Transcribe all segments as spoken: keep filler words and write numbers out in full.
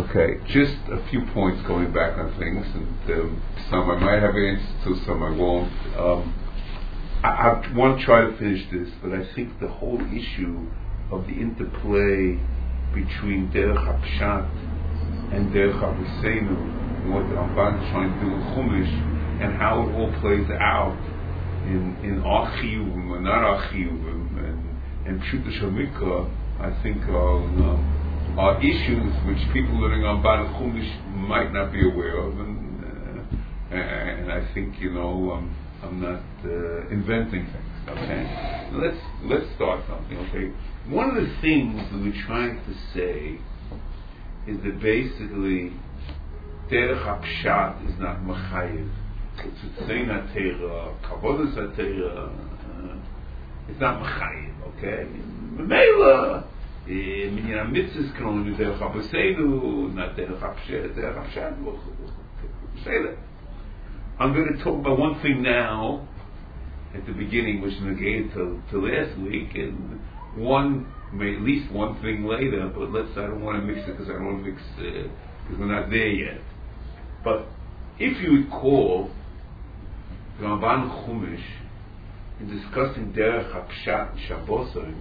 Okay, just a few points going back on things, and um, some I might have answers to, some I won't. Um, I, I want to try to finish this, but I think the whole issue of the interplay between Derech HaPshat and Derech HaBuseinu, and what the Ramban is trying to do with Chumash, and how it all plays out in in our chiyuvim and not our chiyuvim, and and Pshuta Shamikra, I think are um, are issues which people living on Baruch Chumash might not be aware of, and uh, and I think, you know, um, I'm not uh, inventing things. Okay, let's let's start something. Okay, one of the things that we're trying to say is that basically Derech HaPshat is not Machayev. It's Tzein HaTeira, Kavodas HaTeira. It's not Machayev. Okay, Memela. Minyan mitzvahs can only be Derech HaBuseinu, not Derech HaPshat. Derech HaPshat, we'll say that. I'm going to talk about one thing now, at the beginning, which negated to, to last week, and one, at least one thing later, but let's, I don't want to mix it because I don't want to mix it, because we're not there yet. But if you recall, the Ramban Chumash, in discussing Derech HaPshat and Shabbosim,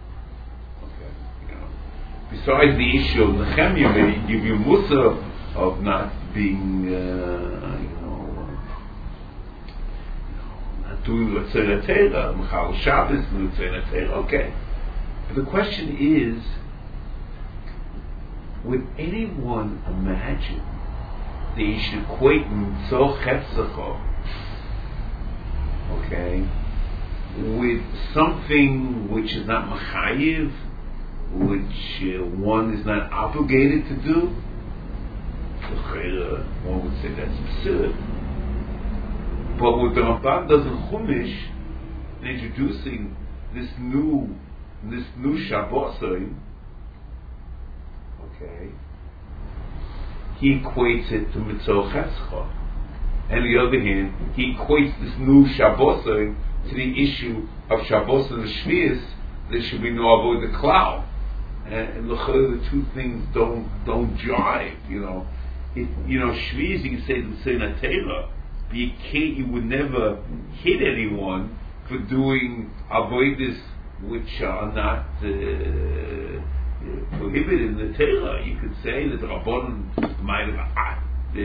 besides the issue of Nehemiah, where he give you Musa of not being, uh, you know, not doing L'tzei L'Teira, Mechal Shabbos, L'tzei L'Teira. Okay, but the question is, would anyone imagine that you should equate Mitzvah Chefzacha, okay, with something which is not Machayev, which uh, one is not obligated to do? One would say that's absurd. But what the Ramban does in Chumash, in introducing this new, this new Shabbosim, okay, he equates it to Mitzvah Chescha. And on the other hand, he equates this new Shabbosim to the issue of Shabbos and the Shvius. There should be no avoid the cloud. And the the two things don't don't jive, you know. It, you know, Shviz, you can say the Sena Taylor, but you can't, you would never hit anyone for doing avoiders which are not uh, prohibited in the Taylor. You could say that the Rabban might have uh,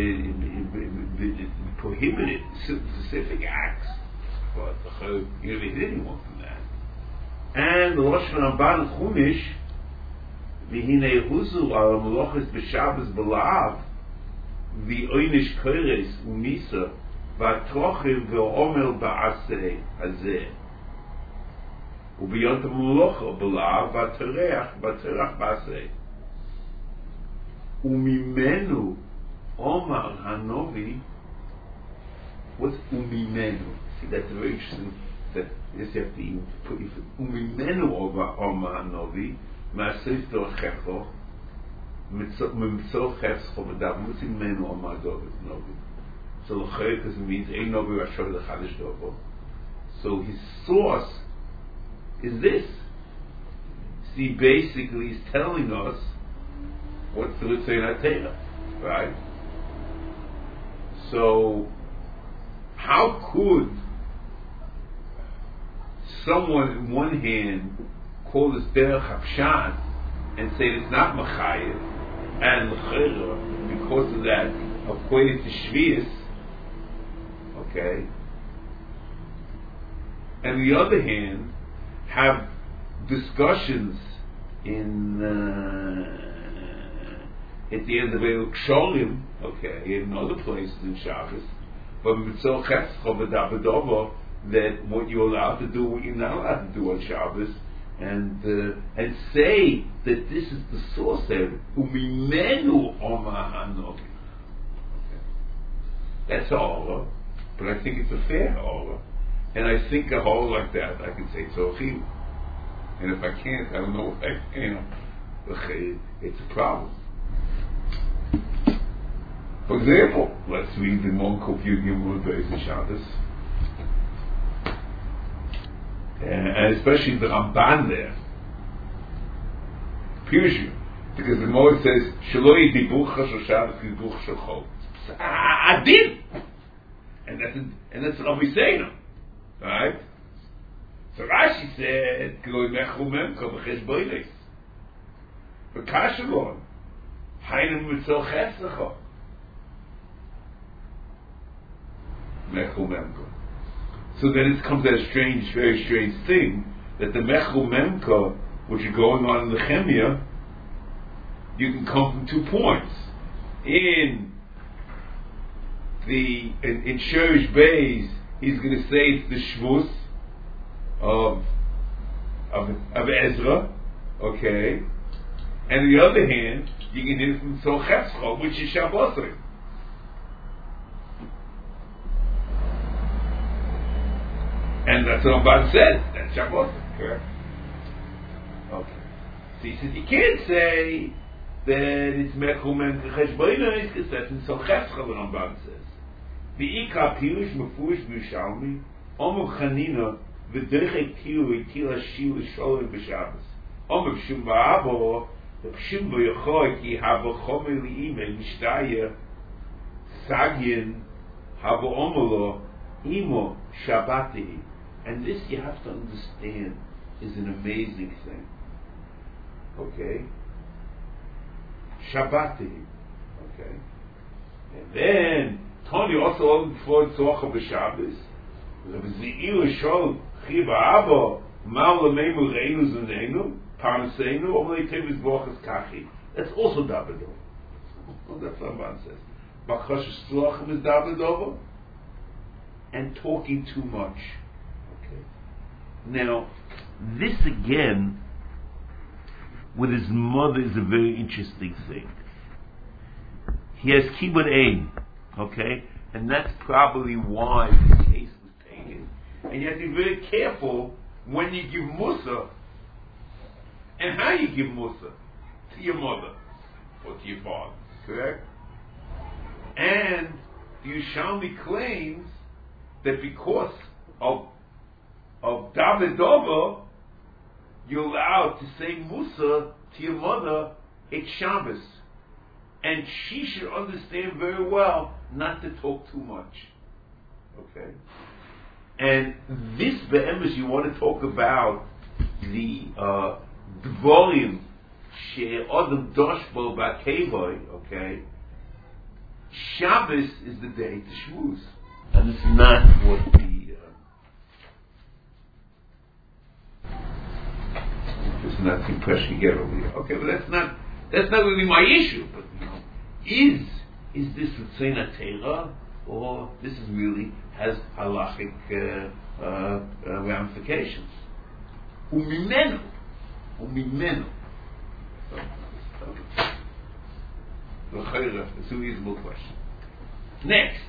uh, prohibited specific acts, but you never hit anyone from that. And the Rosh Ramban Chumash, V'hinei huzu al meloches b'Shabbos b'la'av v'oinish koires u'misa v'atrochim v'omer ba'aseh hazeh u'b'yont ha'melocha b'la'av v'atereach v'atereach b'aseh u'mimenu omar hanovi. What's u'mimenu? See, that's very interesting. That yes, you have to put you for u'mimenu omar hanovi. Ma'aseh Torchecho, Mitzvah Chescho V'dav. What's in Menu Amar Novi? So L'chayr, because it means Ein Novi Rashor L'chadish Dovo. So his source is this. See, basically, he's telling us what's the L'tzei L'Teira, right? So, how could someone, in one hand, call this Derech HaPshat and say it's not Machayev, and L'chayra, because of that, equated to Shvius, okay? And on the other hand, have discussions in uh, at the end of Eil Ksholim, okay, in other places in Shabbos, but Mitzvah Chescha V'Davidovo, that what you're allowed to do, what you're not allowed to do on Shabbos, and uh, and say that this is the source there. Umimenu Omar Hanovi. That's all, but I think it's a fair ha'olah, and I think a ha'olah like that I can say tzorchim, and if I can't, I don't know if I can. It's a problem. For example, let's read the Mon Kuf Yud Gimel Beis Shabbos. And especially the Ramban there, Pirshu, Because the Gemara says, Shaloi dibucha shel Shabbos dibuch shel Chol. Adin! And that's, and that's what we say now. Right? So Rashi said, Gloi mechu memka b'chesh boiles. V'kashalon. Hainu mitzol cheslecha. Mechu memka. So then it comes that strange, very strange thing, that the mechu memka, which are going on in the chemia, you can come from two points. In the in, in Sherish Beis, he's going to say it's the shvus of of of Ezra, okay. And on the other hand, you can hear it from Sochescha, which is Shabbosri. And that's what Ramban says. That's Shabbosri, correct? Okay. So he says you can't say that it's Mechumem Cheshbonos because that's in Sochescha, the Ramban says. The Ika Pirush Mefush Mishalmi Omer Chanina V'derech Tiru Tila Shilu Sholem B'Shabbos Omer Pshum Ba'abo the Pshum B'Yochoi Ki Hava Chomer Li'ime Mishtaya Sagyin Hava Omelo Imo Shabbati. And this you have to understand is an amazing thing. Okay? Shabbati. Okay? And then Tony also before Tzorcha B'Shabbos. Rabbi Ze'il Shol Chiva Abba Mal Lemeimu Reinu Zuneinu Parnaseinu Omlei Tevis Bochas Kachi. That's also Davidover. Well, that's what Ramban says. Bachash Tzorcha is Davidover and talking too much. Okay. Now, this again with his mother is a very interesting thing. He has Kibbud Ein. Okay? And that's probably why the case was taken. And you have to be very careful when you give Musa and how you give Musa to your mother or to your father. Correct? And the Yerushalmi claims that because of of Davidover, you're allowed to say Musa to your mother, it's Shabbos. And she should understand very well not to talk too much. Okay? And this be'emes, you want to talk about the uh, volume she'odem doshbo ba'kevoi, okay? Shabbos is the day to shmuz. And it's not what the uh, it's not the impression you get over here. Okay, but that's not that's not really my issue. But you know, is is this Tzena Teira, or this is really has halachic uh, uh, uh, ramifications? Umimenu, umimenu. Okay. It's a reasonable question. Next.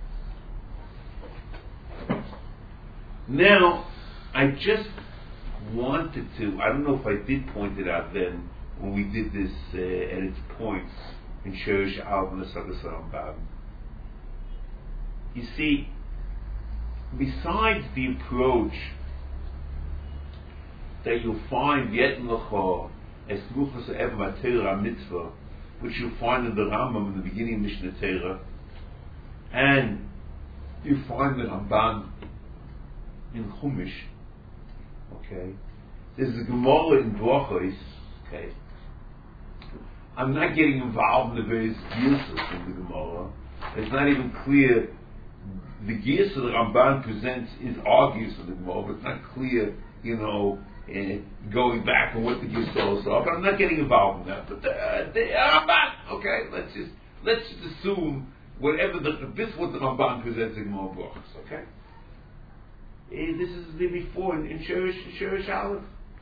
Now, I just wanted to, I don't know if I did point it out then, when we did this uh, at its points in Sherish Al B'Nesagasam. You see, besides the approach that you'll find Yet L'cha as Luchas Ev Matera Mitzvah, which you'll find in the Rambam in the beginning of Mishnah Torah, and you find the Ramban in Chumash. Okay, there's a Gemara in Brachos. Okay, I'm not getting involved in the various girsas in the Gemara. It's not even clear. The girsa the Ramban presents is argues for the Gemara, but it's not clear, you know, uh, going back and what the girsa are. But I'm not getting involved in that. But the, uh, the Ramban, okay, let's just let's just assume whatever the this is what the Ramban presents in Gemara Brachos. Okay. Uh, this is the before in, in Sherish, Sherish Aleph.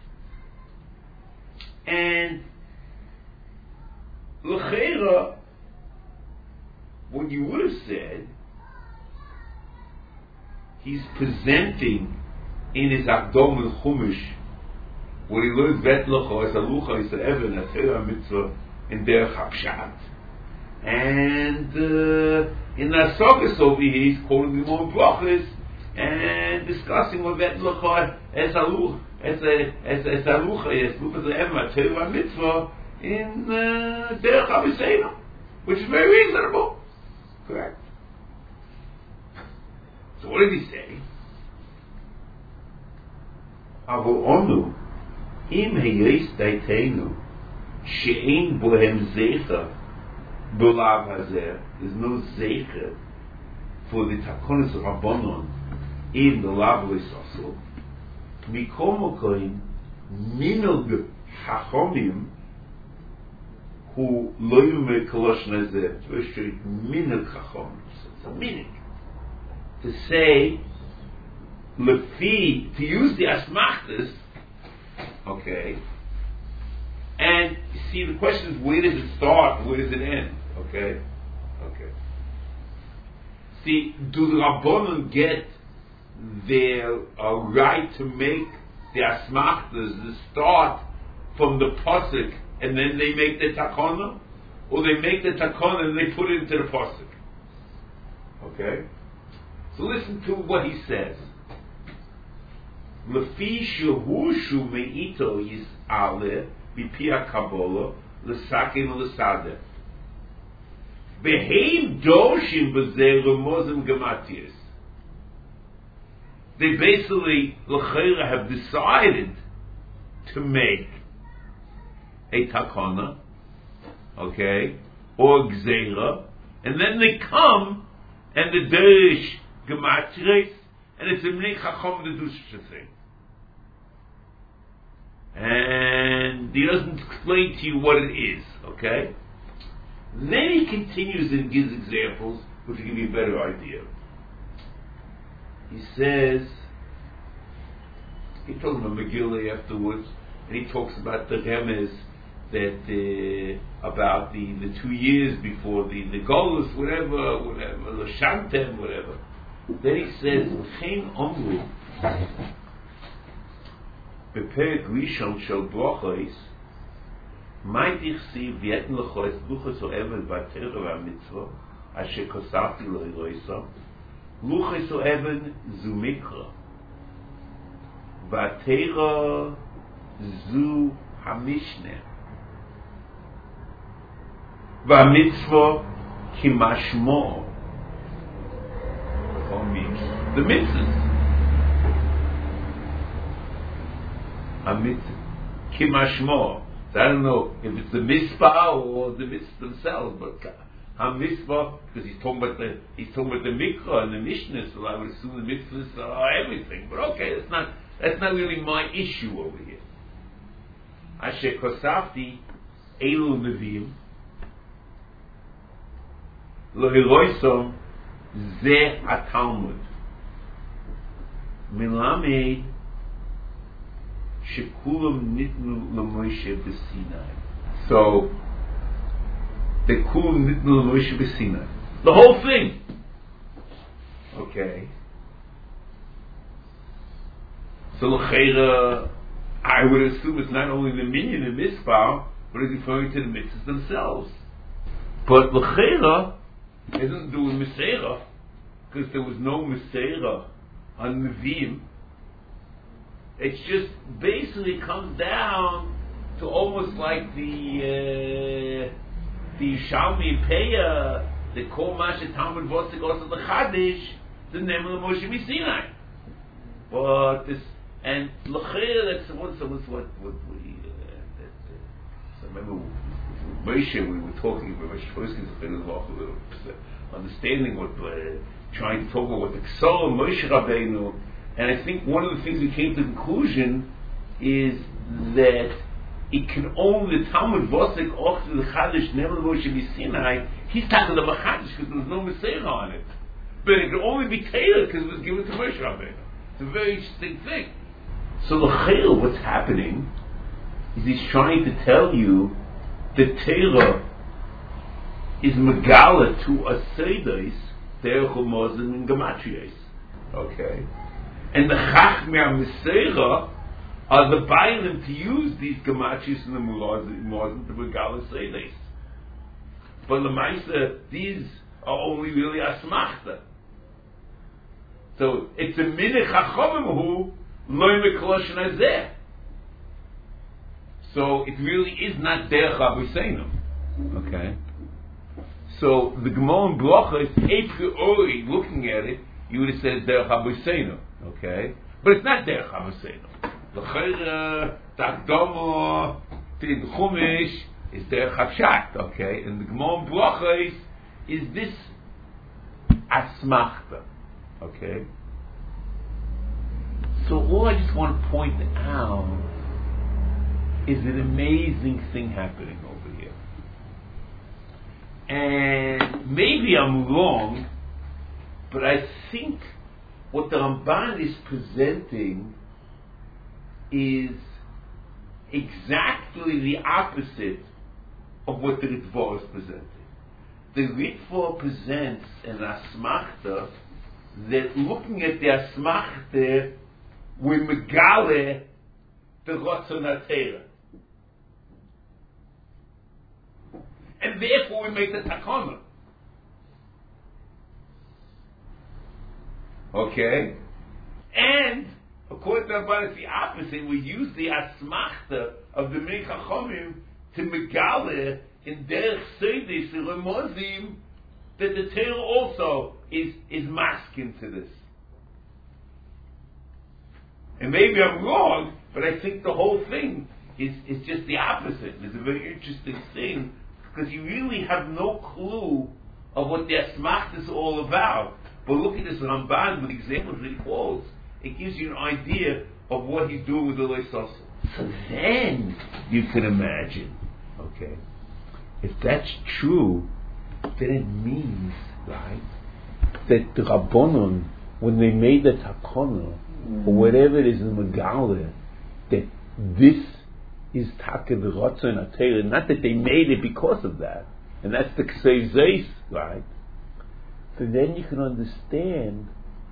And L'cheira, what you would have said, he's presenting in his Akdom and Chumash, where he learns Bet L'cha, as a Lucha, as a Even, as a Mitzvah, in Derech HaPshat. And uh, in the Asagas over here, he's calling the more Brachos, and discussing what Bet L'cha as a Lucha, as a as as a Lucha, as Lucha, as a Even, as a Mitzvah, in uh, Derech Aviseinu, which is very reasonable. Correct. So what did he say? Avo onu im heyis daitenu she'ein bohem zecher b'lav hazer. There's no zecher for the takonis of Rabbanon in the lav l'isosel. Mikom okoin minog hachomim who lo yume kolosh nazeh. It's very straight. Minog hachomim. It's a minig to say lefi, to use the asmachtas, okay, and see the question is where does it start, where does it end, okay, okay. See, do the Rabbanon get their uh, right to make the asmachtas the start from the pasuk and then they make the takana, or they make the takana and they put it into the pasuk? Okay. So listen to what he says. Lefi shehushu meito yis'ale bipi hakabola l'sakim l'sadeh. Beheim doshim b'zeh l'mozim gematius. They basically, l'chayra, have decided to make a takana, okay, or gzeira, and then they come and the derish gematres, and it's a mnei chacham to do such a thing. And he doesn't explain to you what it is, okay? Then he continues and gives examples which will give you a better idea. He says, he talks about Megillah afterwards, and he talks about the remez that uh, about the, the two years before the the Golus, whatever, whatever, the Shantem, whatever. Then he says, "Chen omru beperek rishon shel brachos, may dichsiv v'yeten l'chos luchos oevel v'atera v'amitzvah asher kosafti lo hiroisa luchos oevel zu mikra v'atera zu hamishne v'amitzvah kimashmo." The mitzvahs. A mitzvah. Kimashmo. So I don't know if it's the mitzvah or the mitzvahs themselves, but a mitzvah, because he's talking about the he's talking about the mikra and the mishnah, so I would assume the mitzvahs are everything. But okay, that's not that's not really my issue over here. Asher kosafti elu neviim lo hiroisom ze hatalmud milamed shekulam nitnu l'Moshe b'Sinai. So the kulam nitnu l'Moshe b'Sinai. The whole thing. Okay. So l'cheira, I would assume it's not only the minyan and mispah, but it's referring to the mitzvahs themselves. But l'cheira, it doesn't do with Meseira, because there was no Meseira on Nevi'im. It just basically comes down to almost like the uh, the Shalmi Peya, the Kol Mashet Talmud Vosik also the Chadish, the name of the Moshe Sinai. But this and L'chir, that's what so what's what what we uh, that, uh, so remember Moshe we were talking about Moshe Poskin's a little understanding what uh, trying to talk about what the Ksor Moshe Rabbeinu. And I think one of the things we came to the conclusion is that it can only the Talmud Vosik Ochel the Chadish Never Moshe Sinai. He's talking about Chadish because there was no Messiah on it, but it can only be tailored because it was given to Moshe Rabbeinu. It's a very interesting thing. So the Chayil, what's happening is he's trying to tell you that Torah is Megala to a Seidos Derech Umozim and Gematrias. Okay. And the Chachmei Meseira are the bailim to use these gematrias and the Mozim to Megala Seidos. But the Maisa, these are only really Asmachta. So it's a minich Chachomim who loy mekolosh nazeh. So it really is not Derech Abuseinu. Okay? So the Gemara in Bracha is a priori looking at it, you would have said it's Derech Abuseinu. Okay? But it's not Derech Abuseinu. The Chayra, the Akdama, the Chumash is Derech Hapshat. Okay? And the Gemara in Bracha is, is this Asmachta. Okay? So all I just want to point out is an amazing thing happening over here. And maybe I'm wrong, but I think what the Ramban is presenting is exactly the opposite of what the Ritva is presenting. The Ritva presents an Asmachta that looking at the Asmachta, we megale the Ratzon HaTeira. And therefore we make the takana. Okay? And, according to Ramban, it's the opposite. We use the asmachta of the Minei Chachamim to megale in derech seidis lemozim that the Torah also is, is masking to this. And maybe I'm wrong, but I think the whole thing is, is just the opposite. It's a very interesting thing, because you really have no clue of what the asmacht is all about. But look at this Ramban with examples that he quotes. It gives you an idea of what he's doing with the Leisos. So then you can imagine, okay, if that's true, then it means, right, that the Rabbanon, when they made the Takana, or whatever it is in the Megala, that this is Taka the Ratzon HaTeira, not that they made it because of that, and that's the Ksev Zeis, right? So then you can understand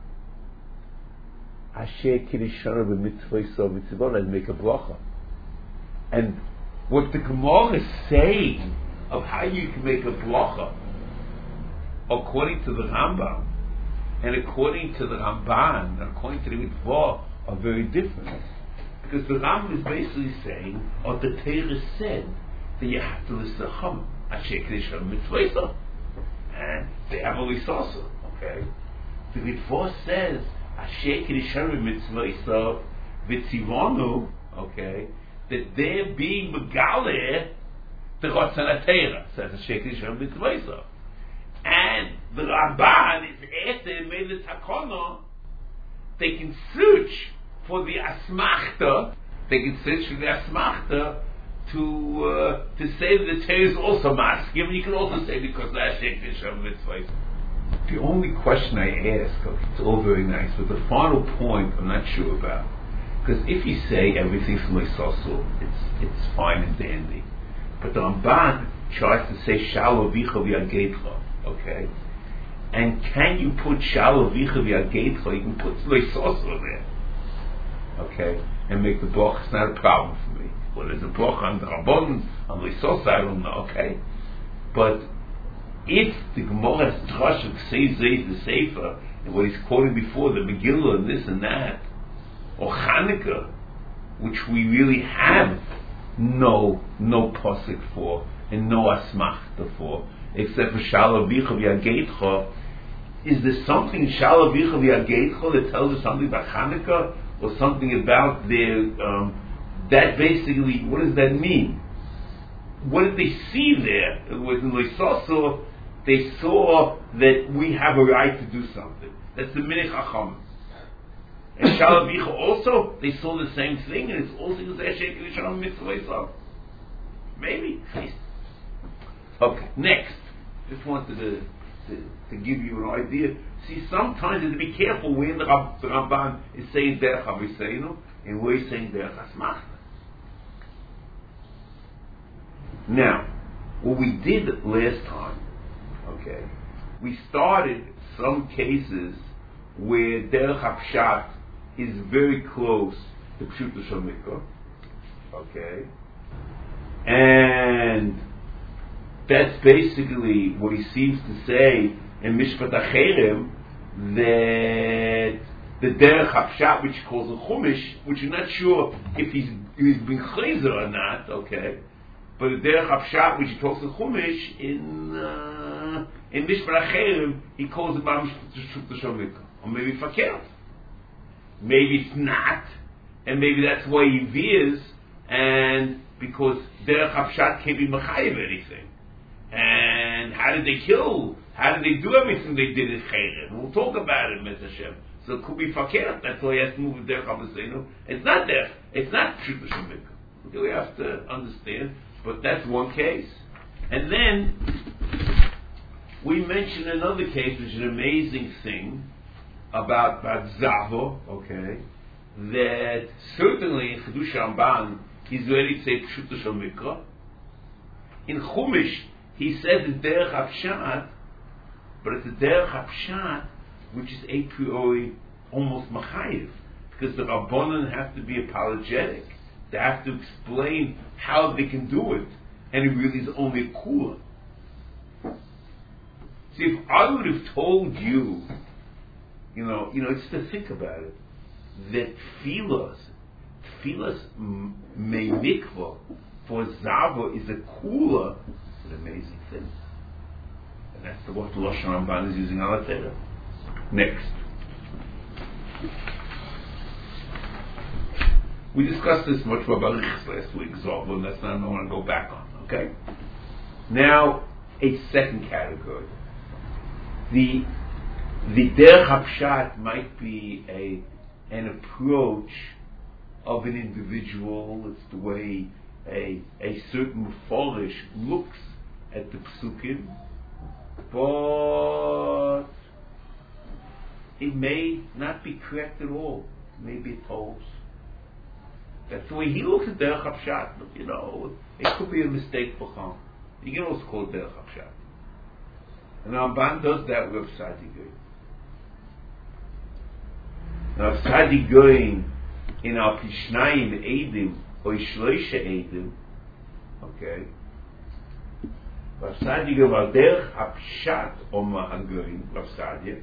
Asher Kiddushana b'mitzvah yisrael mitzvah and make a bracha. And what the Gemara is saying of how you can make a bracha, according to the Rambam, and according to the Ramban, and according to the Ritva, are very different. Because the Rambam is basically saying, or the Torah said, that you have to listen to Chum, Asher Kiddushana b'mitzvah, and they have a Lisasa, okay? The Ritva says, Asher Kiddushana b'mitzvah v'tzivonu, okay, that they're being Megale the Ratzon HaTeira, says Asher Kiddushana b'mitzvah. And the Ramban is after they made the Takana, they can search for the Asmachta, they can search for the Asmachta to uh, to say that the Torah is also masking, and you can also say because last year the only question I ask, okay, it's all very nice, but the final point I'm not sure about. Because if you say everything's from Leisosul, it's it's fine and dandy. But the Ramban tries to say Shalo Vicha V'Yagetcha, okay? And can you put Shalo Vicha V'Yagetcha, you can put Leisosul there, okay? And make the bracha. It's not a problem for me. Well, there's a bracha on the Rabban, on Leisosul, I don't know, okay? But if the Gemara has Drash of Ksei Zeis the Sefer, and what he's quoting before, the Megillah and this and that, or Chanukah, which we really have no no posik for, and no asmachta for, except for Shalav Vicha V'Yagetcha, is there something in Shalav Vicha V'Yagetcha that tells us something about Chanukah, or something about their, um, that basically, what does that mean? What did they see there? It was in Leisosul, they saw that we have a right to do something. That's the Minei Chachamim. And Shalav Vicha also, they saw the same thing, and it's also because Asher Kiddushana mitzvah. Maybe. Okay, next. Just wanted to, to, to give you an idea. See, sometimes you have to be careful where the, Rab, the Ramban is saying Derech Aviseinu, and where he's saying Derech Asmachta. Now, what we did last time, okay, we started some cases where Derech Hapshat is very close to Pshuto Shel Mikvah, okay, and that's basically what he seems to say in Mishpat HaCherem, that the Derech HaPshat, which he calls a Chumash, which you're not sure if he's, he's been chayzer or not, okay? But the Derech HaPshat, which he talks a Chumash, in uh, in Mishmar Acherim, he calls it Mamish Shut Mikra. Or maybe Fakert. Maybe it's not, and maybe that's why he veers, and because Derech HaPshat can't be Mechayev anything. And how did they kill? How did they do everything they did in Chayrim? We'll talk about it, Mister Hashem. So it could be Fakert, that's why he has to move with Derech HaPshat. It's not there. It's not Shut Mikra. We have to understand, but that's one case. And then, we mentioned another case, which is an amazing thing, about, about Zavo, okay, that certainly in Chidush Ramban, he's ready to say Pshuto Shel Mikra. In Chumash, he says the Derech HaPshat, but it's the Derech HaPshat, which is a priori almost Machayev, because the Rabbanan have to be apologetic. They have to explain how they can do it, and it really is only a Kula. See, if I would have told you, you know, you know, just to think about it, that tefillas, tefillas may mikvah for Zava is a Kula, it's an amazing thing. And that's the, what the Lashon Ramban is using on Torah. Next. We discussed this much more about Riches last week, Zava, and that's not what I want to go back on, okay? Now, a second category. The the Derech HaPshat might be a an approach of an individual. It's the way a a certain Meforish looks at the Psukim, but it may not be correct at all. Maybe it holds. That's the way he looks at Derech HaPshat. But you know, it could be a mistake for Chum. You can also call it Derech HaPshat. And Ramban does that with Sadi Goyin. Now, Sadi Goyin in Al Pishnayim Eidim or Shloisha Eidim, okay, Rav Sadi Goyin Al Derech HaPshat Oma HaGoyin, Rav Sadi,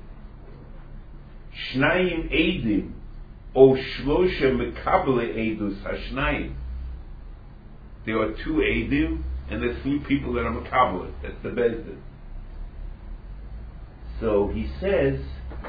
Shnayim Eidim or Shlosha Mekabele Eidus HaShnayim. There are two Eidim and there's three people that are Mekabele. That's the Bezdin. So he says,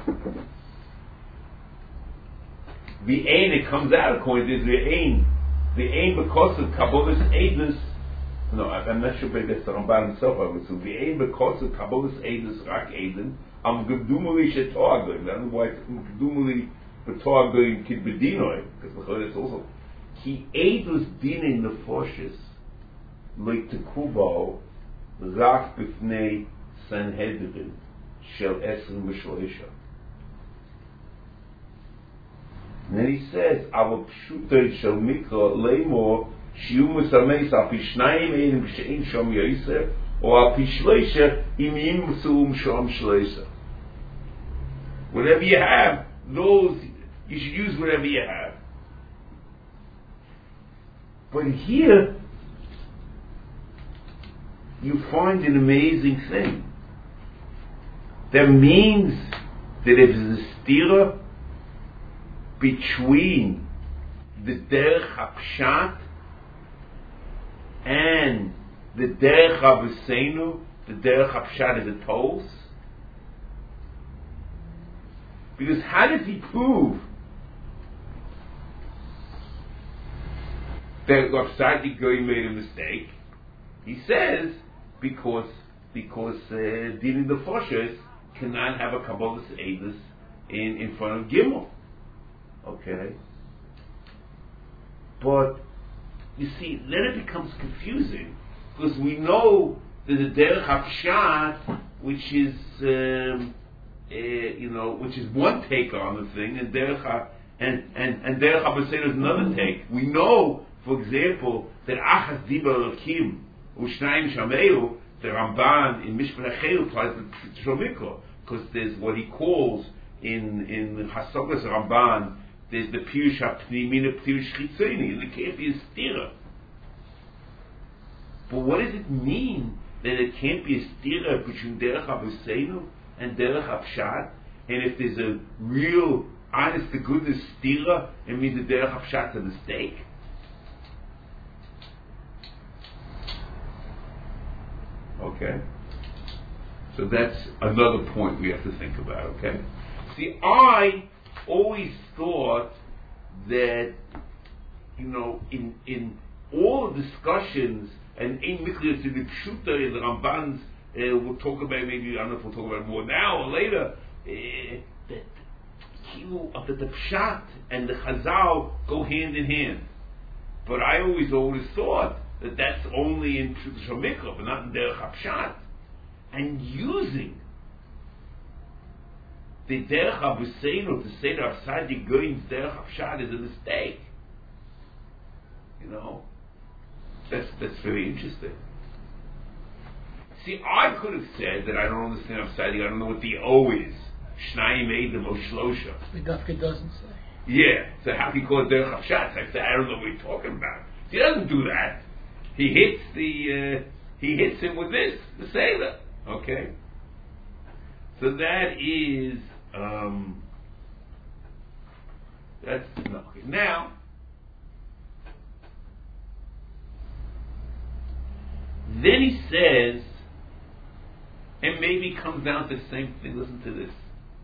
the ain, it comes out according to the ain, the ain because of Kabbalah's Eidus, no, I'm not sure if that's the Ramban himself, I would assume, the ain because of Kabbalah's Eidus, Rak Eidin, am Gedumuli Shetoah Goyim, I don't know why it's Gedumuli Shetoah Goyim Kid Bedinoi, because it's also, Ki Eidus Dinin Nefoshes, Like Tekubo, Rak Bifnei Sanhedrin, Shel Esrim V'Shloisha. And then he says, "Our pshutay shel mikra leimor shiu musameis al pishnayim einim b'shein shom yosef or al pishleisha im yim suum shom shleisha." Whatever you have, those you should use whatever you have. But here, you find an amazing thing. That means that if there's a stira between the Derech HaPshat and the Derech HaVeseinu, the Derech HaPshat is a Tos. Because how does he prove that Rav Sadi Goyin made a mistake? He says because because uh, dealing the Foshes cannot have a Kabbalah's Eidus in, in front of Gimel. Okay? But, you see, then it becomes confusing, because we know there's a Derech HaPshat, which is, um, uh, you know, which is one take on the thing, and Derech Ha, and, and, and Derech HaBeseinu is another take. We know, for example, that Achas Diba Elokim, Ushnayim Shameu, the Ramban in Mishmar Acherim applies to Shel Mikra, because there's what he calls in in Hasogas Ramban, there's the Pirush HaPnimin and Pirush Chitzoni, and it can't be a stira. But what does it mean that it can't be a stira between Derech HaVeseinu and Derech HaPshat? And if there's a real honest to goodness stira and means the derech hapshat's a mistake? Okay. So that's another point we have to think about, okay? See, I always thought that, you know, in in all the discussions, and in Miklius, in the Pshuta, in the Ramban's, uh, we'll talk about, maybe, I don't know if we'll talk about it more now or later, uh, that the, the Pshat and the Chazal go hand in hand. But I always always thought that that's only in Pshuta Mikra, but not in Derech HaPshat. And using the Derech HaBuseinu to say that Avsadi Goyim's Derech HaPshat is a mistake. You know? That's that's very interesting. See, I could have said that I don't understand Avsadi, I don't know what the O is. Shnayim Eidim O Shlosha. Vidafka doesn't say. Yeah, so how do you call it Derech HaPshat? I said, I don't know what you're talking about. He doesn't do that. He hits the, uh, he hits him with this, the Seder. Okay? So that is, um, that's, no. Okay. Now, then he says, and maybe comes down to the same thing, listen to this.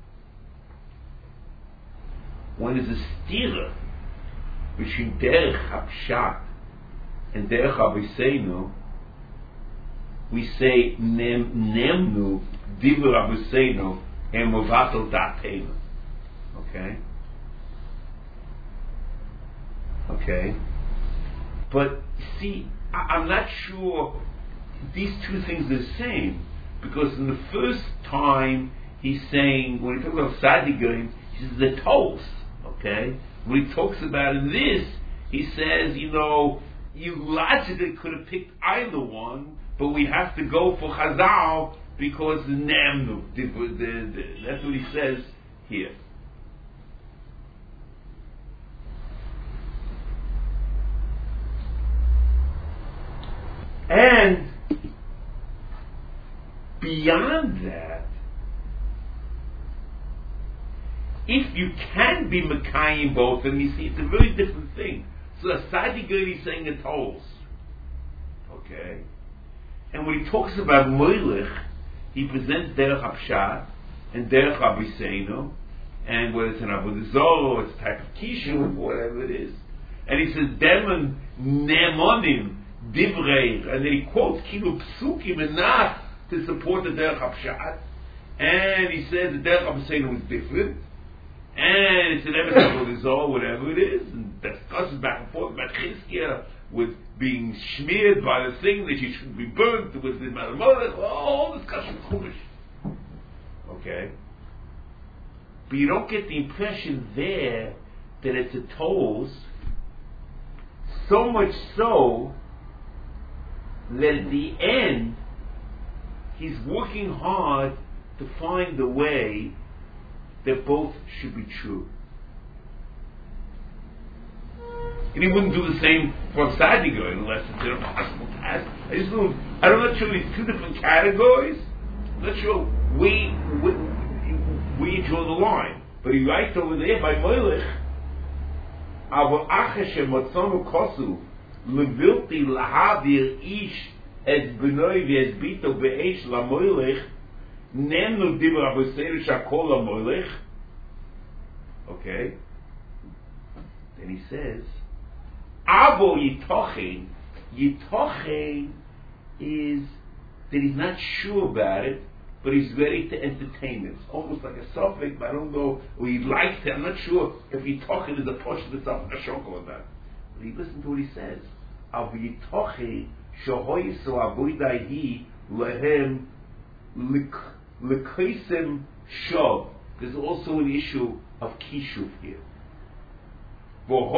When there's a stira between Derech HaPshat and Derech HaBuseinu, we say nem nemnu divur Abuseinu and movatel datenu. Okay. Okay. But see, I, I'm not sure these two things are the same, because in the first time he's saying, when he talks about Sadigim, he says the tolls. Okay. When he talks about in this, he says, you know, you logically could have picked either one, but we have to go for Chazal because the Namnu. The, the, the, that's what he says here. And beyond that, if you can be Mekayim both, and you see, it's a very different thing. So a Sadi Gedi is saying it holds. Okay? And when he talks about Moilech, he presents Derech HaPshat and Derech HaBuseinu, and whether it's an Avodah Zarah or it's a type of Kishu, whatever it is. And he says, Demon Nemonim Divrei, and then he quotes Kilu Psukim enough to support the Derech HaPshat. And he says the Derech HaBuseinu is different. And it's an Avodah Zarah, whatever it is, and discusses back and forth about Chizkiah with being smeared by the thing that you should be burnt with the Malamolech, all discussion Chumash. Okay? But you don't get the impression there that it's a tolls, so much so that at the end he's working hard to find a way that both should be true. And he wouldn't do the same for Sadigo unless it's an impossible task. I just don't, I don't know, sure these two different categories. I'm not sure we, we, we draw the line. But he writes over there by Moilech, Avo Achashem Motzonu Kosu, Levilti Lahavir Ish Es Benoi Ves Bito Be'esh La Moilech, Nemnu Dibra Abuseinu Shakol La Moilech. Okay. Then he says, Avo Yitochen, Yitochen is that he's not sure about it, but he's ready to entertain it. It's almost like a suffix, but I don't know, or he likes it. I'm not sure if Yitochen is a portion of itself, a shoko or not. But he listen to what he says. Avo Yitochen, Shohoyiso Avoidai Lehem Lekesem Shov. There's also an issue of Kishuv here. So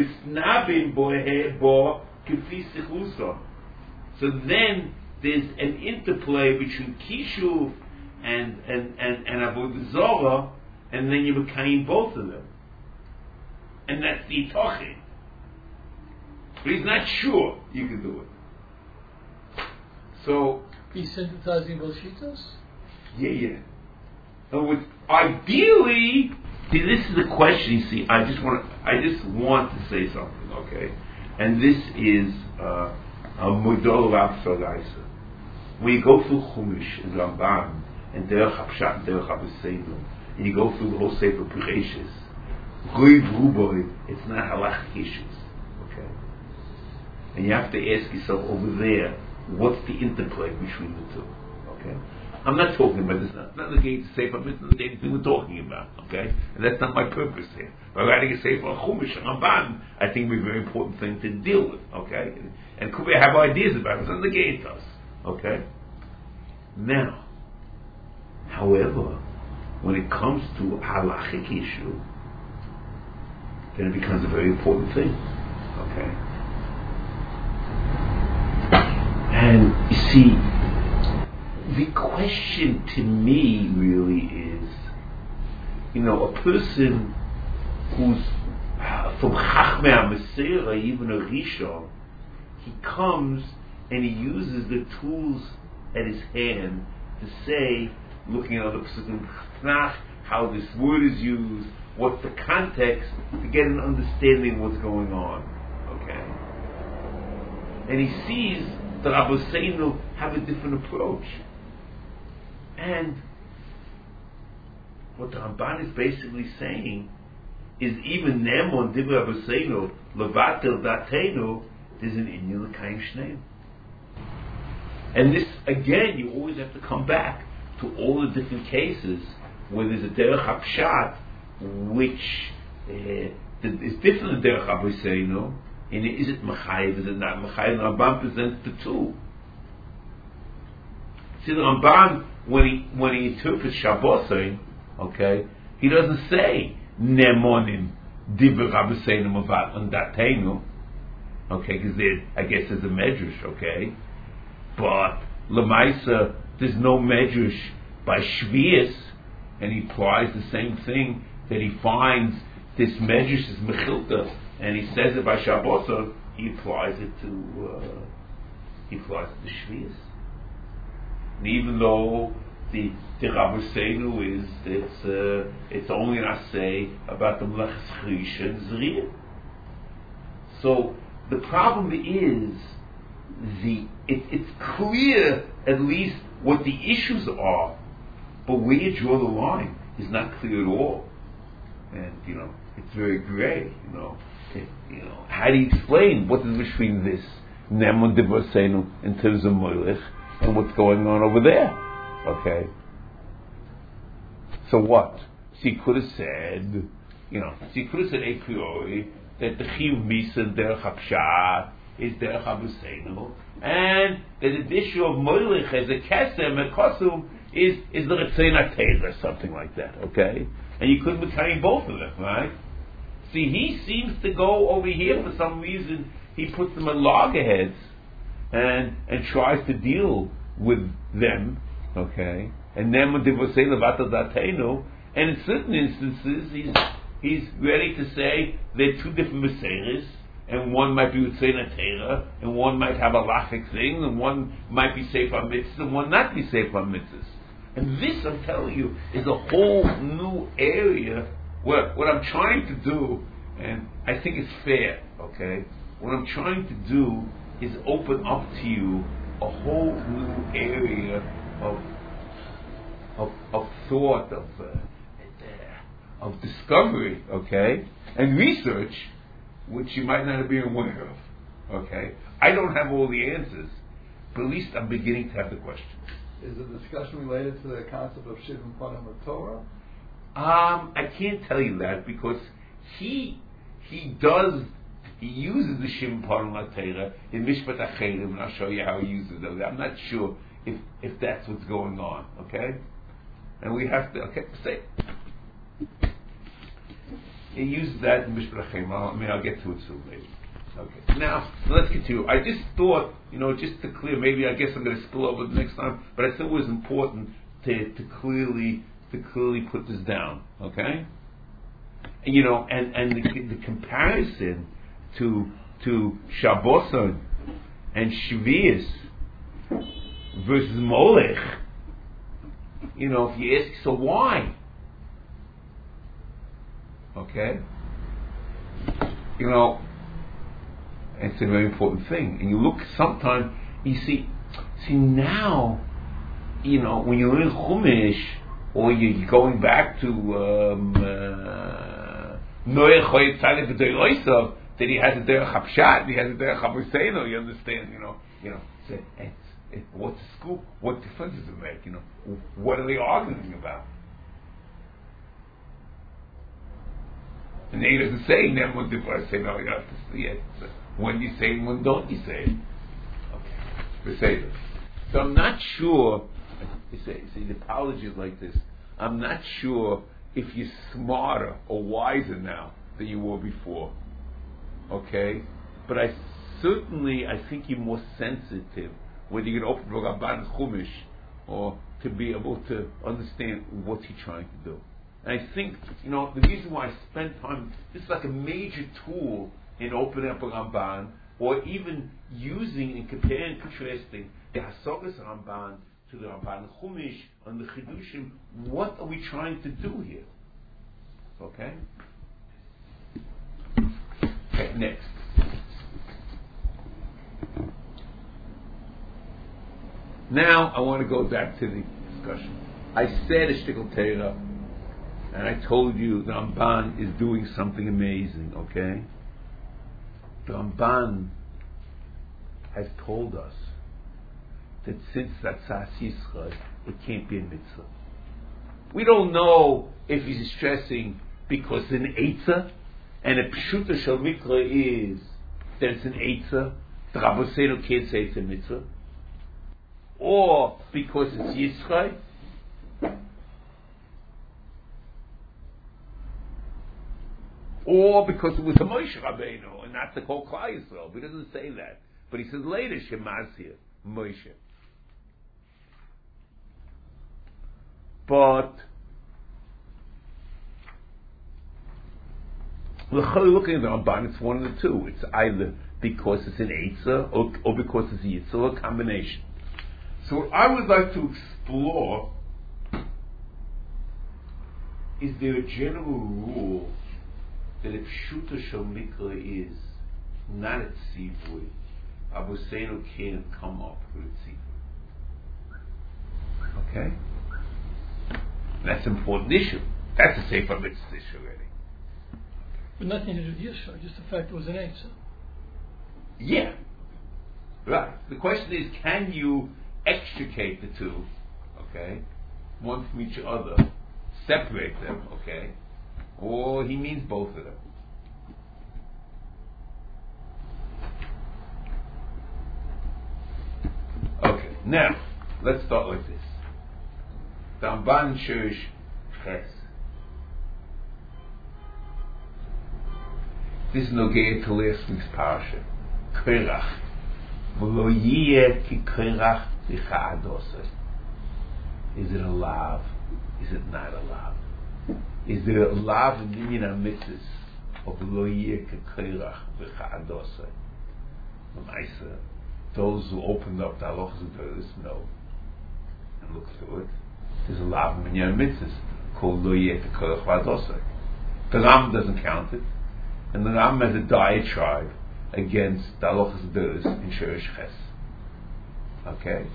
then there's an interplay between Kishuv and and and, and Avodah Zarah, and then you become both of them, and that's the Itochin. But he's not sure you can do it. So he's synthesizing both shitas? Yeah, yeah. In other words, ideally, See, this is the question. You see, I just want to, I just want to say something, okay? And this is uh, a model Rav Sagaisa. When you go through Chumash and Ramban and Derech HaPshat and Derech HaBeseinu, and you go through the whole Sefer Bereshis, Ruiv Ruboy, it's not halachic issues, okay? And you have to ask yourself over there, what's the interplay between the two, okay? I'm not talking about this, not, not the gate to Sefer, it's not the thing we're talking about, okay? And that's not my purpose here. By writing a Sefer on Chumash and Ramban, I think would be a very important thing to deal with, okay? And, and could we have ideas about it? It's not the gate to us, okay? Now, however, when it comes to a halachic issue, then it becomes a very important thing, okay? And you see, the question to me really is, you know, a person who's uh, from Chachmei HaMesira, even a Rishon, he comes and he uses the tools at his hand to say, looking at the Pesukim Tanakh, how this word is used, what's the context, to get an understanding of what's going on, okay? And he sees the Rabbeinu have a different approach. And what the Ramban is basically saying is even Nemon Dibra Rabbeinu Levatel Datenu, there's an Inyan L'Kayim Shneim. And this, again, you always have to come back to all the different cases where there's a Derech HaPshat which uh, is different than Derech HaBeseinu, and is it Mechayev, is it not Mechayev? The Ramban presents the two. See, the Ramban, when he when he interprets Shabbosay, okay, he doesn't say Nemonim Divrei Rabbeinu Mevat on Datenu, okay, because I guess there's a medrash, okay, but Lemaisa there's no medrash by Shvius, and he applies the same thing that he finds this medrash is Mechilta, and he says it by Shabbosay, he applies it to uh, he applies it to Shvius. And even though the the Rabbeinu is it's uh, it's only an assay about the Melechus Chrisha and Zriya. So the problem is the it, it's clear at least what the issues are, but where you draw the line is not clear at all, and you know it's very gray. You know, it, you know how do you explain what is between this Nemon Divrei in terms of Molech and what's going on over there? Okay. So what? So you could have said, you know, so you could have said a priori that the Chiyuv Misa Derech HaPshat is Derech HaBeseinu, and that the issue of Molech as a Kesem, a Kosum, is is the Retzein HaTeira or something like that, okay? And you couldn't be carrying both of them, right? See, he seems to go over here for some reason, he puts them at loggerheads and and tries to deal with them, okay? And then when they will say Levatel Datenu, and in certain instances he's he's ready to say they're two different Meseres, and one might be Retzein HaTeira, and one might have a halachic thing, and one might be Sefer HaMitzvahs, and one not be Sefer HaMitzvahs. And this, I'm telling you, is a whole new area where what I'm trying to do, and I think it's fair, okay? What I'm trying to do is open up to you a whole new area of of, of thought, of uh, of discovery, okay, and research, which you might not be aware of, okay. I don't have all the answers, but at least I'm beginning to have the questions. Is the discussion related to the concept of Shivim Panim of Torah? Um, I can't tell you that because he he does he uses the Shivim Panim of Torah in Mishpat Acherim, and I'll show you how he uses it. I'm not sure if if that's what's going on, okay. And we have to okay say he uses that in Mishpat Acherim. I mean, I'll get to it soon, maybe. Okay. Now let's continue. I just thought, you know, just to clear. Maybe I guess I'm going to spill over the next time, but I thought it was important to to clearly to clearly put this down. Okay. And, you know, and and the, the comparison to to Shabboson and Shvius versus Molech. You know, if you ask, so why? Okay? You know, it's a very important thing. And you look, sometimes, you see, see now, you know, when you learn Chumash, or you're going back to Noach Choyet Tzaddik that he has a derech hapshat, he has a derech habuseinu. You understand? You know, you know. So it's, it, what's the scoop? What difference does it make? You know, what are they arguing about? And he doesn't say never one difference. Say no, you have to see it. So when you say it, when don't you say it? Okay, we say this. So I'm not sure. You say, see, the apology is like this. I'm not sure if you're smarter or wiser now than you were before. Okay? But I certainly, I think you're more sensitive whether you're going to open Ramban Chumash or to be able to understand what's he trying to do. And I think, you know, the reason why I spend time, this is like a major tool in opening up a Ramban, or even using and comparing and contrasting the Hasogas Ramban to the Ramban Chumash and the Chidushim. What are we trying to do here? Okay? Okay, next. Now I want to go back to the discussion. I said a shtickle Torah, and I told you the Ramban is doing something amazing, okay? The Ramban has told us that since that's Sas Yisrael, it can't be a mitzvah. We don't know if he's stressing because it's an Eitzah, and a Pshuta Shal Mikra is that it's an Eitzah, the Rabbeinu can't say it's a mitzvah, or because it's Yisrael, or because it was a Moshe Rabbeinu and not the whole Klal Yisrael. He doesn't say that, but he says later Shemaz here, Moshe. But looking at the Ramban, it's one of the two. It's either because it's an Eitzah or, or because it's a Yitzhak, or a combination. So what I would like to explore is there a general rule that if Pshuta Shal Mikra is not a tzivui, Abusenu can't come up with a tzivui. Okay? That's an important issue. That's a Sefer Mitzvah issue already. But nothing to do with Yisrael, just the fact it was an Eitzah. Yeah. Right. The question is, can you extricate the two, okay, one from each other, separate them, okay, or he means both of them. Okay, now, let's start like this. The Ramban Shirish Ches. This is Nogea to last week's parasha. Korach. V'lo yiyeh ki korach v'cha'adosai. Is it a lav? Is it not a lav? Is there a lav in Minyan HaMitzvos of v'lo yiyeh ki korach v'cha'adosai? L'maisa, those who opened up the halachas of Torah know and look through it. There's a lav in Minyan HaMitzvos called lo yiyeh ki korach v'cha'adosai. The Ram doesn't count it. And the Ram has a diatribe against the halachas d'os in Shirish Ches. Okay?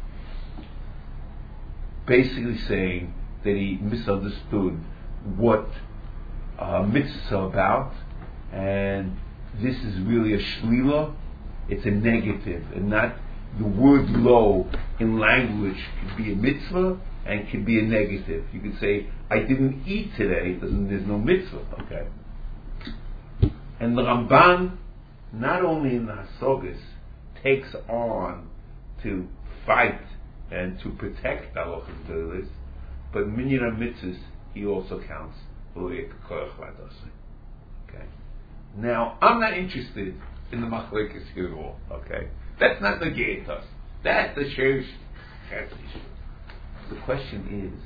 Basically saying that he misunderstood what uh, mitzvahs are about, and this is really a shlila, it's a negative, and not the word lo in language could be a mitzvah and could be a negative. You could say, I didn't eat today, doesn't, there's no mitzvah, okay? And the Ramban, not only in the Hasogas, takes on to fight and to protect the halachas d'os, but Minyan HaMitzvos he also counts. Okay. Now, I'm not interested in the machlekes here at all. Okay, that's not the Geitas. That's the Shirish Ches issue. The question is,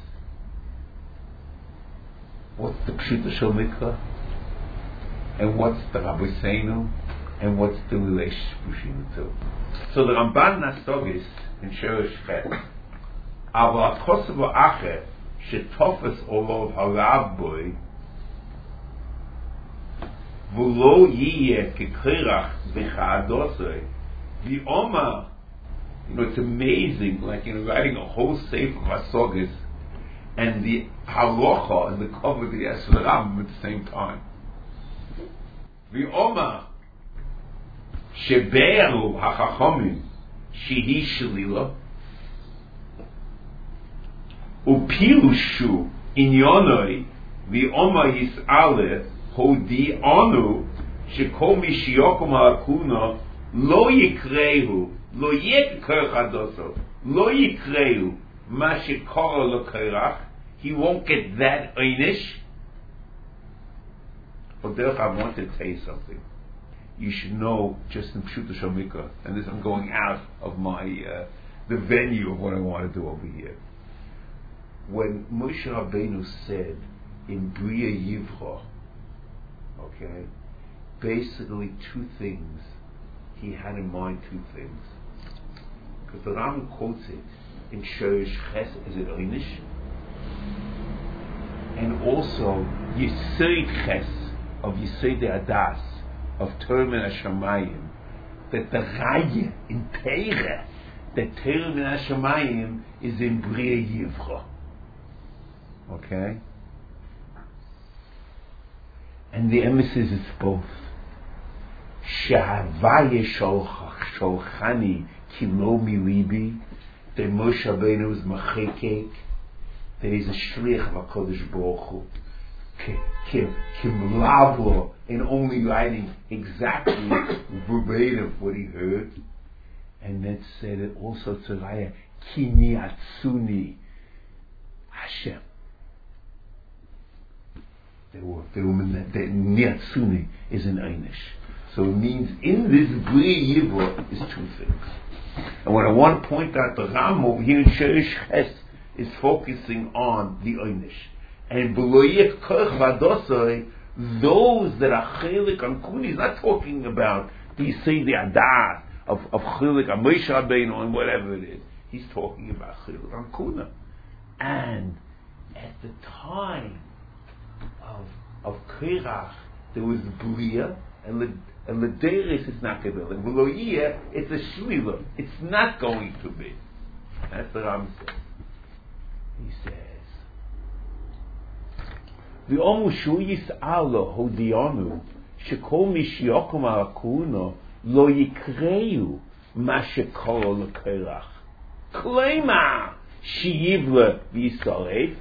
what's the Pshuta Shal Mikra? And what's the Rabbeinu, and what's the relationship between the two? So the Ramban Nasogis in Shirish Ches, Ava Kosovo Acher Shetofes Olov Harav Boy V'lo yiyeh kekerach v'cha'adosei. The Oma, you know, it's amazing, like, you know, writing a whole sefer of Hasogis, and the halacha and the cover of the Yesod Rambam at the same time. The Oma, shebe'enu hachachomim, shehi shalila, upirushu inyonoi, the Oma yis'ale, hodi anu, shekol mishiyokum ha'akuna, lo yikrehu, lo yikrer chadoso, lo yikrehu, ma shekora lo kerach, he won't get that einish. But Derech, I want to tell you something. You should know, just in Pshuta Shomika, and this I'm going out of my, uh, the venue of what I want to do over here. When Moshe Rabbeinu said, in Bria Yivra, okay, basically two things, he had in mind two things. Because the Rambam quotes it in Shorish Ches as an Einish, and also Yisod Ches of Yisod Adas of Termin Hashamayim, that the Raya in Teire, that Termin Hashamayim is in Bria Yivra. Okay? And the emphasis is both. Shehavaya sholchani kilo milibi, that Moshe Rabbeinu is machekek, that he's a shliach of HaKadosh Baruch Hu, kimlavlo, and only writing exactly verbatim what he heard, and then said it also to Raya, kiniatsuni Hashem. They were filming that, that niatsuni is an einish. So it means in this Bria Yivra is two things. And what I want to point out, the Ram over here in Shorish Ches is focusing on the einish. And B'loyet Koch Vadosai, those that are Chelik on Kuna, he's not talking about the Yisei the Adas of, of Chelik on Moshe Rabbeinu and whatever it is. He's talking about Chelik on Kuna. And at the time of of Kerach, there was Bria, and Le, and Lederis is not going to be. And V'loyeh, it's a Shlila. It's not going to be. That's what Ram says. He says, V'omu shu yis'alo hodionu shekol mishyokum ha'akuno lo yikreyu ma shekol l'kerach kleima sheyivle v'yisaref.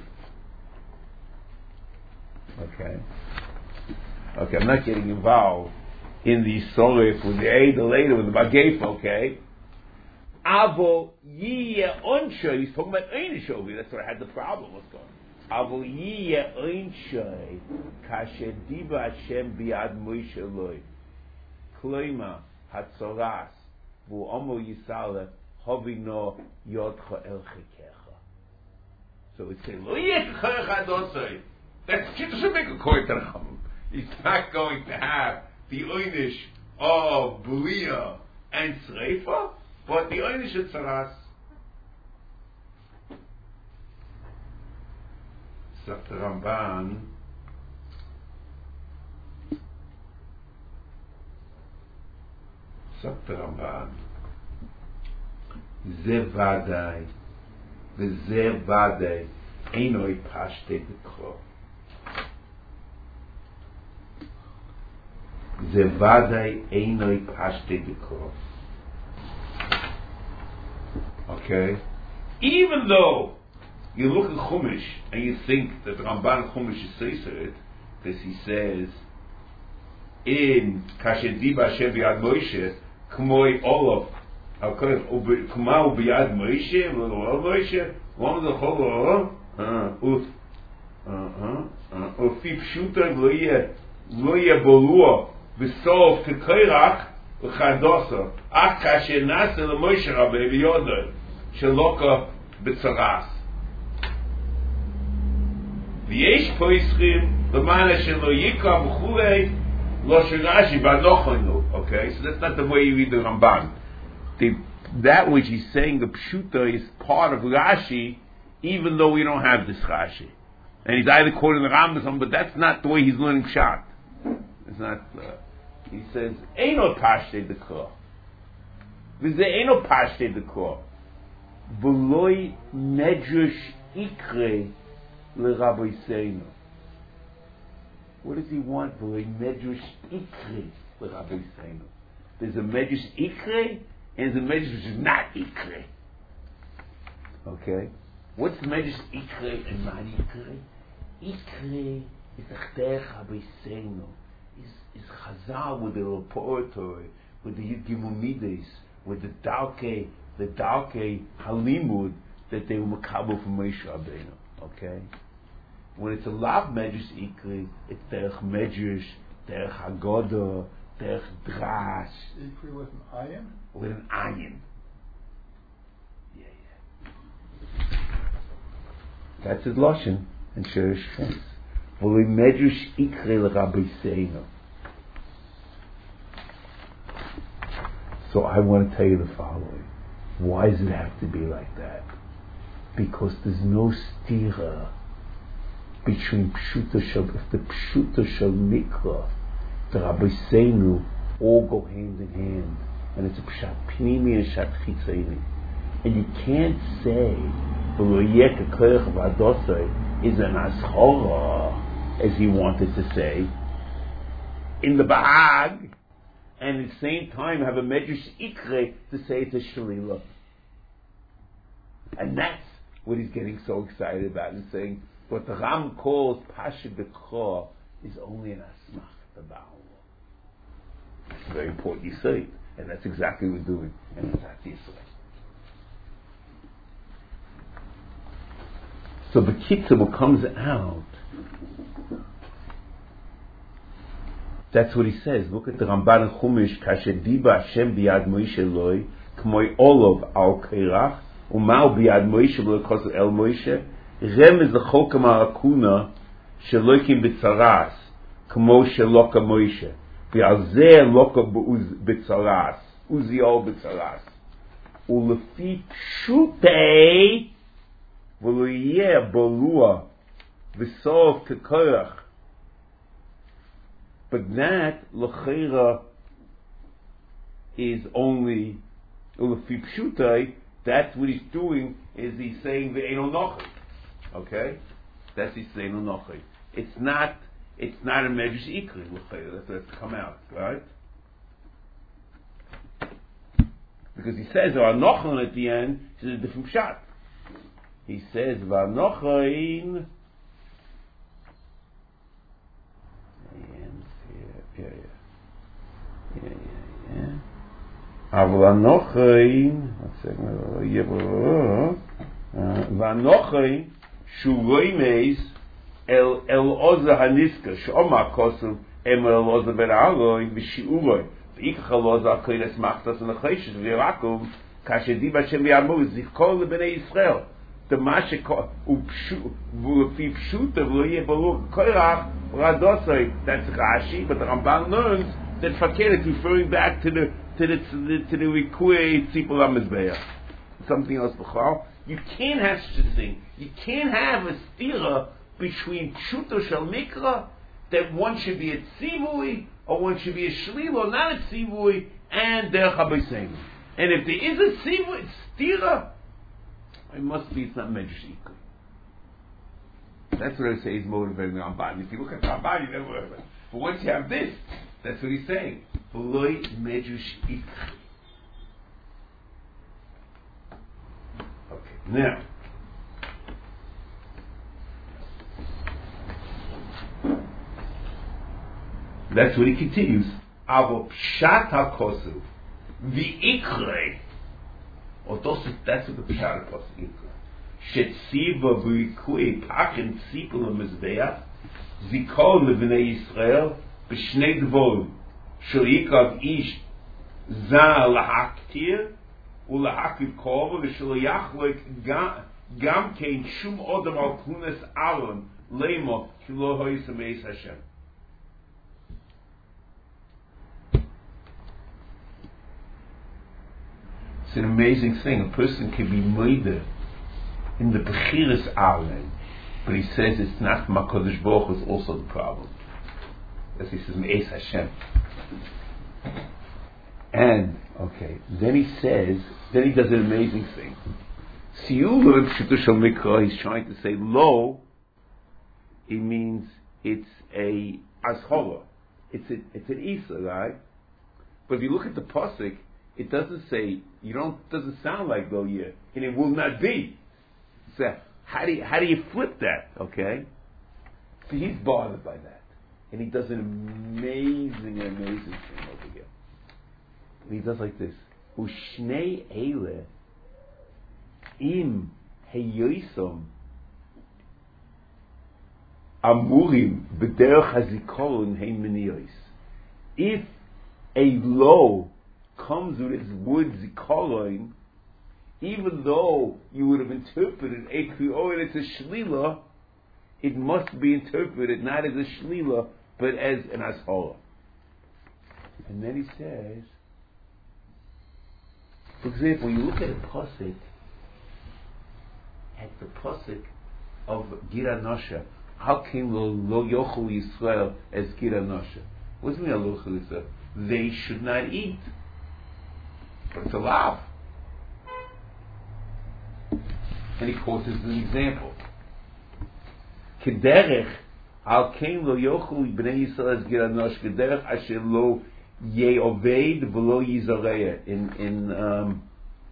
Okay. Okay, I'm not getting involved in the sorif with the A, the later with the bagef, okay? Avo yiyeh onshay, he's talking about einish over here, that's where I had the problem with going. Avo yiyeh onshay, kasher diba Hashem biad Moshe loy, kloima hatzoras, vu omo yisale, hovino yodcha el chikecha. So it says, lo yeh kach adosay. That's should make a coin to Rambam. He's not going to have the einish of Bria and Sreifa, but the einish of Tzaras. Sagt Ramban, sagt Ramban, Ze vadai, Ze vadai, Einoi pashte dekro. Zevadai einoi pashte dekro. Okay? Even though you look at Chumash and you think that Ramban Chumash is says it, because he says in Kasher Diba Hashem B'Yad Moshe K'moi Olav K'mau B'Yad Moshe V'Lo Moshe One of the Chol Ut Ufi Pshuta Lo Yeh Bolua V'Sof K'Kerach V'Chadosa Ach Kasher Nasa L'Moshe Rabbeinu V'Yodai Sheloka B'Tzaras V'yesh Poischim L'Mana Shelo Yikra V'Chulei Lo Shirashi B'Anochonu. Okay, so that's not the way you read the Ramban. The, that which he's saying, the Pshuta, is part of Rashi, even though we don't have this Rashi. And he's either quoting the Rambam, but that's not the way he's learning Pshat. It's not. Uh, he says, "Eino pashte dekor." V'ze eino pashte dekor. V'loi medrash ikre l'Rabbi Seinu. What does he want? V'loi medrash ikre l'Rabbi Seinu. There's a medrash ikre and there's a medrash which is not ikre. Okay, what's medrash ikre and not ikre? Ikre is a derech Rabbi Seinu. Is is Chazal with the repertory, with the Gimumides, with the Dalke, the Dalke Halimud that they were makabel from Moshe Rabbeinu. Okay, when it's a lav medrash ikre, it's derech medrash, derech Haggadah, derech Drash. Ikre with an ayin? With an ayin. Yeah, yeah. That's his lashon and Shirish Fence. V'loi medrash ikre l'Rabbi Seinu. So I want to tell you the following. Why does it have to be like that? Because there's no stira between Pshuta Shal, if the Pshuta Shal Mikra, the Rabbi Seinu, all go hand in hand. And it's a Pshat Pnimi and Pshat Chitzoni. And you can't say, V'loyek HaKoyach V'adosai is an Ashora, as he wanted to say, in the Bahag, and at the same time have a Medrash Ikre to say it's a Shalila. And that's what he's getting so excited about and saying, what the Ram calls Pasha Dekor is only an Asmach the Baal. It's very important you say it, and that's exactly what we're doing, and that's what Yisrael. So the Kitzur, what comes out, that's what he says. Look at the Ramban and Chumash. Kasher diba Hashem biyad Moshe loy, k'moi olov al keirach, u'mao biyad Moshe loy kos el Moshe. Rem is the chokam ha'akuna sheloikim b'tzaras, k'mo sheloka Moshe. V'al zeh loka b'tzaras, uzi ol b'tzaras. U'lefi pshutei, v'lo yeh bolua, v'sov kekoyach. But that l'cheira is only ulefi pshutai. That's what he's doing. Is he's saying the eno nochi? Okay, that's he's saying eno nochi. It's not. It's not a medrash ikri l'cheira. That's what has to come out, right? Because he says v'anochon at the end. It's a different shot. He says v'anochon. Yeah, yeah, yeah, yeah, yeah. Avlanochein, let's see, Vanochein, Shuloimes, El El Oza Haniska, Shoma Kosu, Em El Oza Ben Aloi, Vishiuloi, Ikchaloza Koiles Machtas and the Cheshes, Virakum, Kashedi Bashem Yamu, Zikol Bnei Israel. The Mashiko Upshu Vipshuta Vloye Balu Koirach Radosai. That's Rashi, but the Ramban learns that Fakir is referring back to the to the to the, to the Rikue Tzipul Amizbeah. Something else, B'chal. You can't have such a thing. You can't have a stira between Pshuto Shal Mikra that one should be a Tzivui or one should be a Shlil or not a Tzivui and Derech HaBeisenu. And if there is a Tzivui, stira. It must be, it's not medrash ikri. That's what I say is motivating the Ramban. If you look at the Ramban, you never heard of it. But once you have this, that's what he's saying. V'loi medrash ikri. Okay, now. That's what he continues. Avo pshat hakosu v'ikre. Or that's what the Pshat HaKosu is. Shetziva v'rikui pachin tzipul ha'mizbeach zikol lebnei Yisrael b'shnei dvorim shel yikav ish za lahaktir u'lahakir kova v'shel yachloik gam kein shum odam al kunas Aaron leimo ki lo hoyis ameis Hashem. It's an amazing thing. A person can be murdered in the Bechiras Aaron, but he says it's not HaKadosh Baruch Hu is also the problem. That's he says Me'es Hashem. And okay, then he says, then he does an amazing thing. Siulu Pshuto Shel Mikra, he's trying to say lo. It means it's a ashola. It's a, it's an isa, right? But if you look at the pasuk, it doesn't say, you don't, doesn't sound like lo yeh, and it will not be. So how do you, how do you flip that? Okay, so he's bothered by that, and he does an amazing, amazing thing over here. And he does like this: Ushnei eile im heyosom amurim b'derech hazikaron heimeniyos. If a lo comes with its word zikaron, even though you would have interpreted a kri'or it's a shlila, it must be interpreted not as a shlila but as an ashola. And then he says, for example, you look at a pasuk, at the pasuk of Gira Nosha. How came lo lo yochel Yisrael as Gira Nosha? What does it mean lo yochel Yisrael? They should not eat. But it's a lav. And he quotes as an example. Kederech al came lo yochel bnei Yisrael as Gira Nosha. Kederech asher lo ye'oved v'lo yizareya. In in um,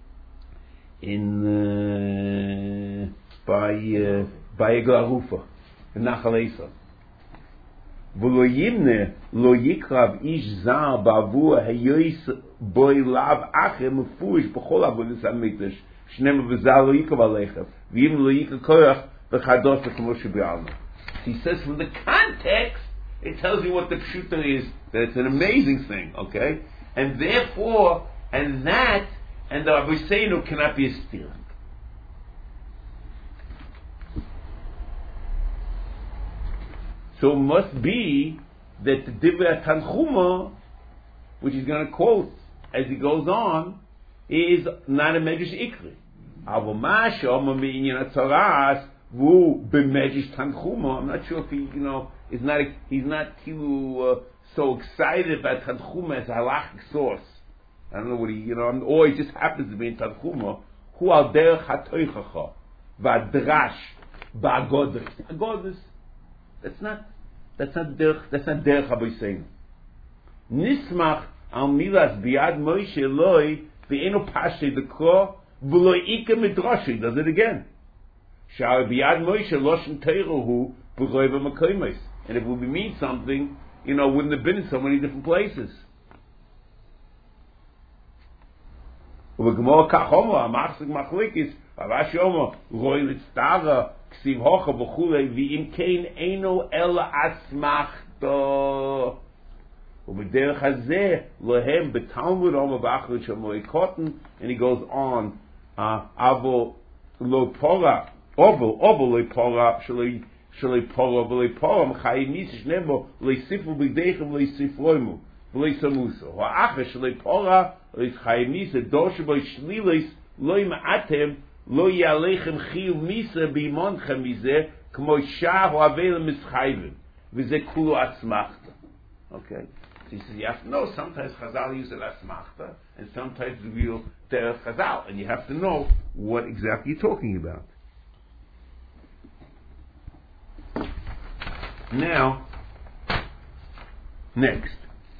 in uh, by uh, by Eglarufa. Nachal Esav. V'lo yimne lo yikrav ish zar ba'avur hayois boi lav acher mefurish b'chol avodas hamikdash shnema v'zar lo yikrav aleichem v'yim lo yikrav koyach v'chados v'chamo shebi'alma. He says from the context it tells you what the pshuta is, that it's an amazing thing, okay? And therefore, and that, and the Abusseinu cannot be a stealing. So it must be that the Divrei Tanchuma, which he's going to quote as he goes on, is not a Medrash Ikri. Avomash Omer Me'inyan HaTzoras Vu B'Medrash Tanchuma. I'm not sure if he, you know, is not a, he's not too uh, so excited about Tanchuma as a halachic source. I don't know what he, you know, or he just happens to be in Tanchuma. Hu al derech hatoichacha v'adrash ba'agodas. Agodas. That's not. That's not derech. That's not derech Abusseinu. Nismach al milas biad Moshe loy ve'enu pashe dekro v'lo ike midrashi. Does it again. Shal biad Moshe loshen teiruhu b'roy v'makoymes. And if it would mean something, you know, wouldn't have been in so many different places. V'gemor kachomo amachzik machlikis avash yomo roy litztara. Ksiv hocha b'chulei v'im kein eino ela asmachto u'b'derech hazeh lohem b'talmud oma b'achrit shamoy kotten. And he goes on avo lo pora ovo ovo lo pora shalei shalei pora v'lo pora m'chayim nisish nebo leisifu b'deichem leisifloimu v'leisamuso ha'acha shalei pora leischayim nisish doshe b'y shlilis loy ma'atem lo yalechem chiyuv misa b'imoncha mizeh k'mo shah o avelem mischayvim v'zeh kulo asmachta. Okay, so he says you have to know sometimes Chazal use it asmachta and sometimes the real derech Chazal, and you have to know what exactly you're talking about. Now, next,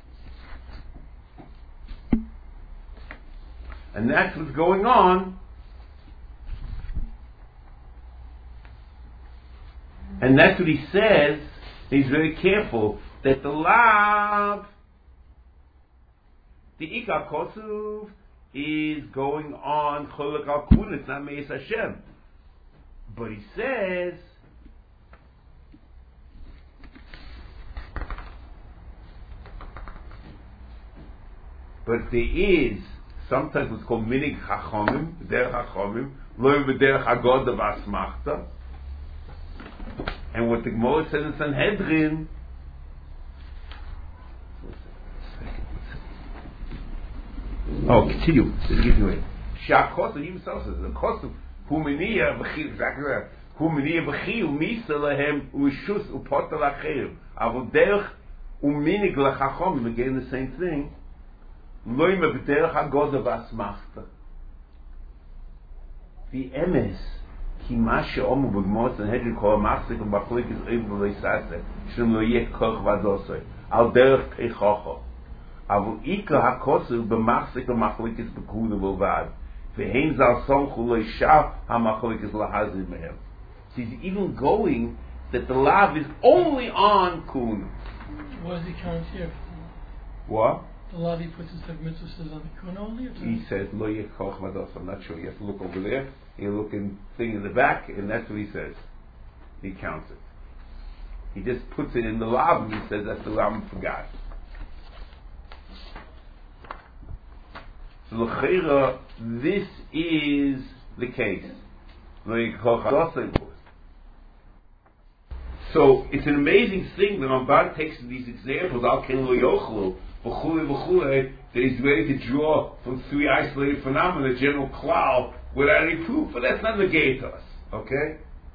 and that's what's going on. And that's what he says. He's very careful that the lav, the ikar kosuv, is going on cholak al kun. It's not meis Hashem. But he says, but there is sometimes what's called minig chachamim, derech chachamim, lo b'derech agod of asmachta. And what the Gemara says in Sanhedrin, oh, continue. Sha'kosu, even so says the kosu huminiya b'chil, exactly that. Huminiya b'chil misa lehem u'shus u'potel acherim. Avo derech Uminig lachachom, again the same thing. Loime b'derech hagoda v'asmachta. The emes, ki ma she'omu b'gmor Sanhedrin kol ha'machzik u'bachlik is oiv v'lo yisaseh, shem lo yeh koch v'adosoi, al derech teichocho. Avu ika hakosu b'machzik u'machlik is b'kuda v'lvad, v'heim zal somchu lo yishav ha'machlik is lahazir mehem. So he's even going that the lav is only on kun. What does he count here? What? The law he puts his mitzvah says on the kun only? Or He says, Lo yekoch vados. I'm not sure. You have to look over there. You look in thing in the back, and that's what he says. He counts it. He just puts it in the lav, and he says that's the lav forgot. So l'cheira, this is the case. Lo yekoch vados. So it's an amazing thing that Ramban takes these examples, Al Ken Lo Yochlu, V'chule V'chule, that he's ready to draw from three isolated phenomena, the general cloud, without any proof, but that's not negated to us, okay?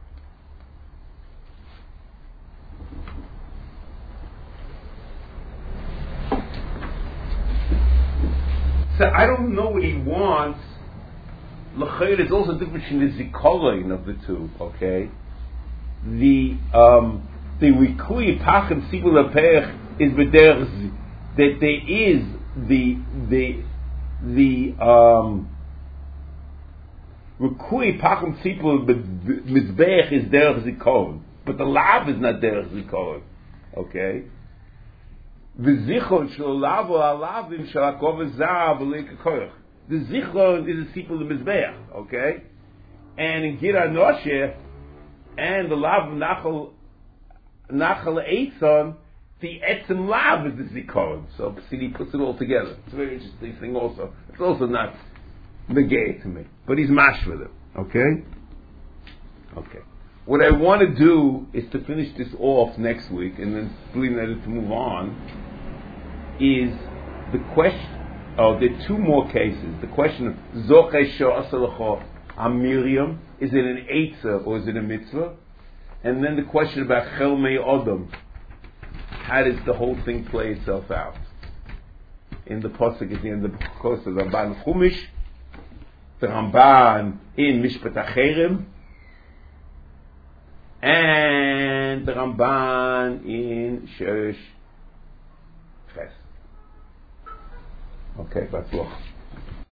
So I don't know what he wants. L'chayr is also different between the zikorain of the two, okay? The um, the rikui pachem sibul apech is b'derech that there is the the the um, rikui pachem sibul mizbech is derech zikaron, but the lav is not derech zikaron. Okay. V'zichron shel lav or alavim shel hakov zav v'leikakoyach. The zichron is a sibul mizbech. Okay, and in Gira Noshe. And the lav nachal nachal eitzon, the etzem lav is the zikaron. So he puts it all together. It's a very interesting thing. Also, it's also not negay to me, but he's mash with it. Okay, okay. What I want to do is to finish this off next week, and then believe that to move on. Is the question? Oh, there are two more cases. The question of zochei she'asalacho Miriam, is it an eitzah or is it a mitzvah? And then the question about chelmei odom. How does the whole thing play itself out? In the pasuk at the end of the course of the Ramban Chumash, the Ramban in Mishpat Acherim, and the Ramban in Sheresh Ches. Okay, that's all.